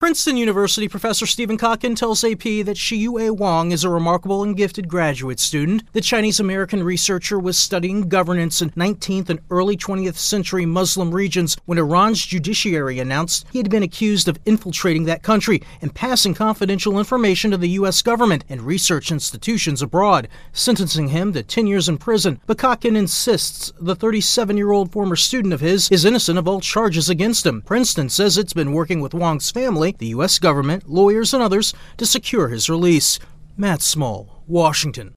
Princeton University professor Stephen Kotkin tells AP that Shiyue Wang is a remarkable and gifted graduate student. The Chinese-American researcher was studying governance in 19th and early 20th century Muslim regions when Iran's judiciary announced he had been accused of infiltrating that country and passing confidential information to the U.S. government and research institutions abroad, sentencing him to 10 years in prison. But Kotkin insists the 37-year-old former student of his is innocent of all charges against him. Princeton says it's been working with Wang's family, the U.S. government, lawyers, and others to secure his release. Matt Small, Washington.